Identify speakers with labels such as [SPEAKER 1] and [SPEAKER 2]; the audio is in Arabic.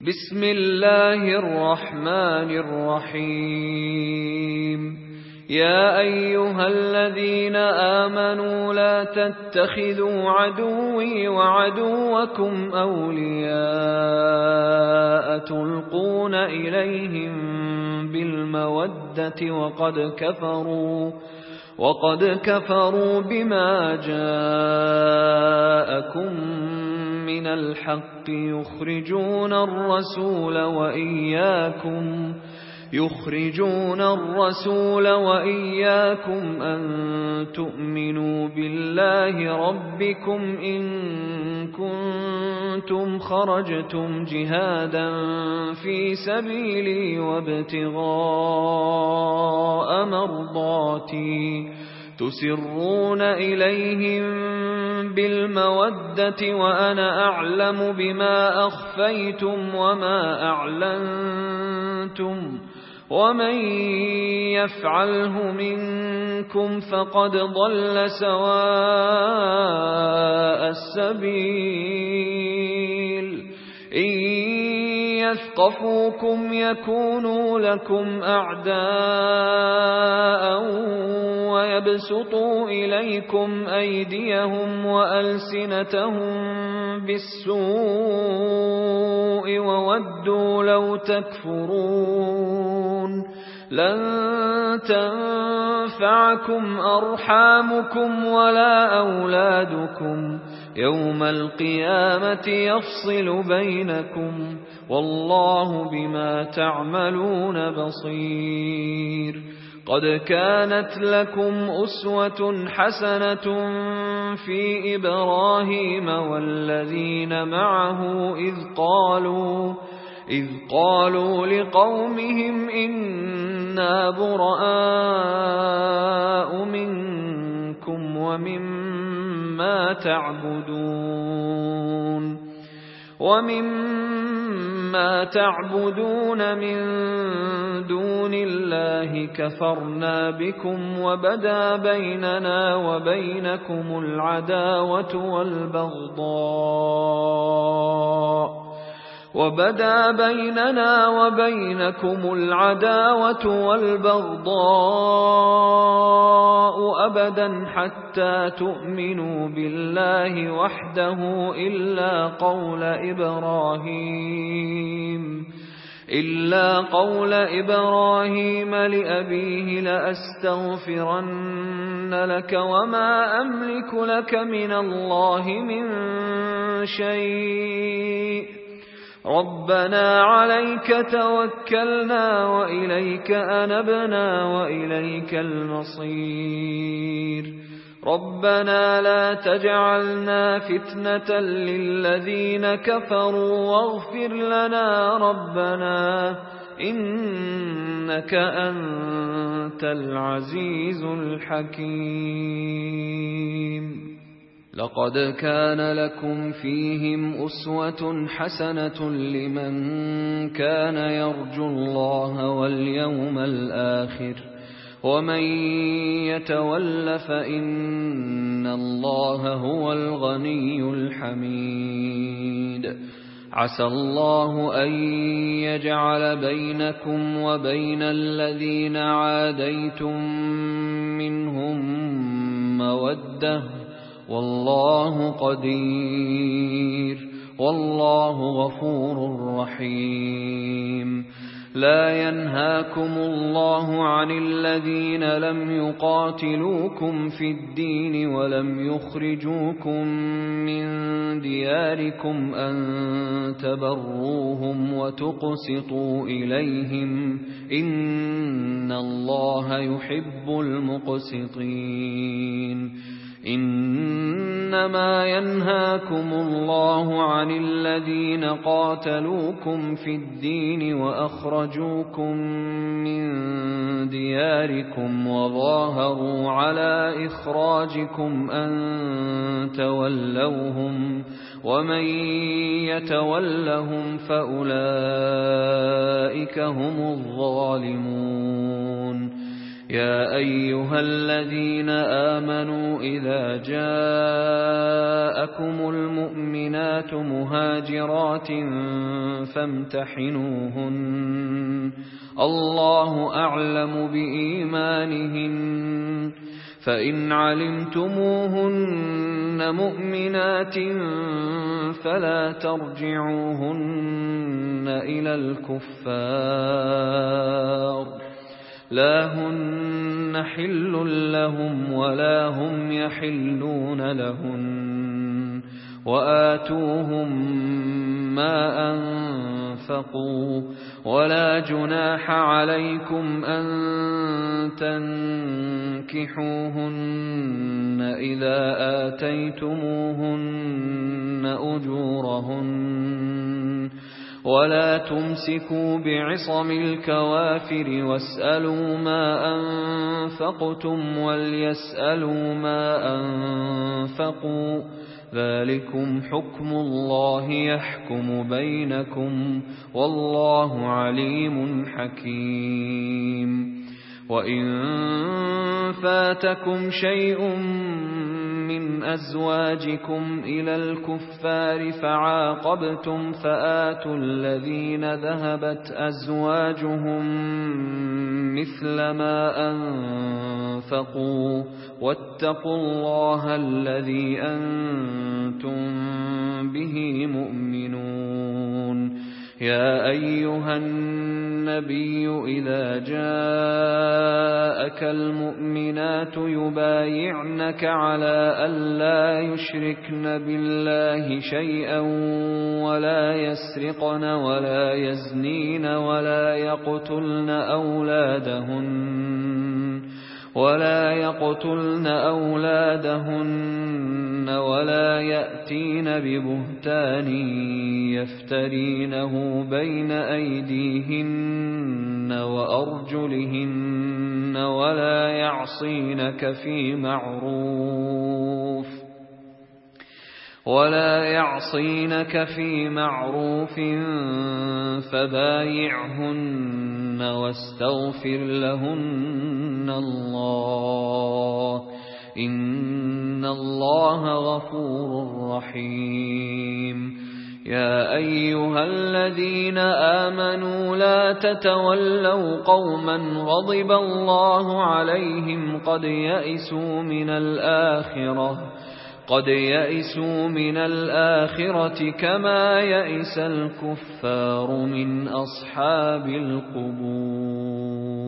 [SPEAKER 1] بسم الله الرحمن الرحيم. يا أيها الذين آمنوا لا تتخذوا عدوي وعدوكم أولياء تلقون إليهم بالمودة وقد كفروا بما جاءكم من الحق يخرجون الرسول وإياكم أن تؤمنوا بالله ربكم إن كنتم خرجتم جهادا في سبيلي وابتغاء مرضاتي تسرون إليهم بالمودة وأنا أعلم بما أخفيتم وما أعلنتم ومن يفعله منكم فقد ضل سواء السبيل. إن يثقفوكم يكونوا لكم أعداء ويبسطوا إليكم أيديهم وألسنتهم بالسوء وودوا لو تكفرون. لن تنفعكم أرحامكم ولا أولادكم يوم القيامة يفصل بينكم والله بما تعملون بصير. قد كانت لكم أسوة حسنة في إبراهيم والذين معه إذ قالوا لقومهم إنا براء منكم ومما تعبدون من دون الله كفرنا بكم وبدا بيننا وبينكم العداوة والبغضاء أبدا حتى تؤمنوا بالله وحده إلا قول إبراهيم لأبيه لأستغفرن لك وما أملك لك من الله من شيء ربنا عليك توكلنا وإليك أنبنا وإليك المصير. ربنا لا تجعلنا فتنة للذين كفروا واغفر لنا ربنا إنك أنت العزيز الحكيم. لقد كان لكم فيهم أسوة حسنة لمن كان يرجو الله واليوم الآخر ومن يتول فإن الله هو الغني الحميد. عسى الله أن يجعل بينكم وبين الذين عاديتم منهم مودة والله قدير والله غفور رحيم. لا ينهاكم الله عن الذين لم يقاتلوكم في الدين ولم يخرجوكم من دياركم أن تبروهم وتقسطوا إليهم إن الله يحب المقسطين. إنما ينهاكم الله عن الذين قاتلوكم في الدين وأخرجوكم من دياركم وظاهروا على إخراجكم أن تولوهم ومن يتولهم فأولئك هم الظالمون. يا أيها الذين آمنوا إذا جاءكم المؤمنات مهاجرات فامتحنوهن الله أعلم بإيمانهن فإن علمتموهن مؤمنات فلا ترجعوهن إلى الكفار لا هن حل لهم ولا هم يحلون لهن وآتوهم ما أنفقوا ولا جناح عليكم أن تنكحوهن إذا آتيتموهن أجورهن ولا تمسكوا بعصم الكوافر واسألوا ما أنفقتم وليسألوا ما أنفقوا ذلكم حكم الله يحكم بينكم والله عليم حكيم وإن فاتكم شيء من أزواجكم إلى الكفار فعاقبتم فآتوا الذين ذهبت أزواجهم مثل ما أنفقوا واتقوا الله الذي أنتم به مؤمنون يا أيها النبي إذا جاءك المؤمنات يبايعنك على ألا يشركن بالله شيئا ولا يسرقن ولا يزنين ولا يقتلن أولادهن ولا يأتين ببهتان يفترينه بين أيديهن وأرجلهن ولا يعصينك في معروف فبايعهن واستغفر لهن الله إن الله غفور رحيم يا أيها الذين آمنوا لا تتولوا قوما غضب الله عليهم قد يئسوا من الآخرة كما يئس الكفار من أصحاب القبور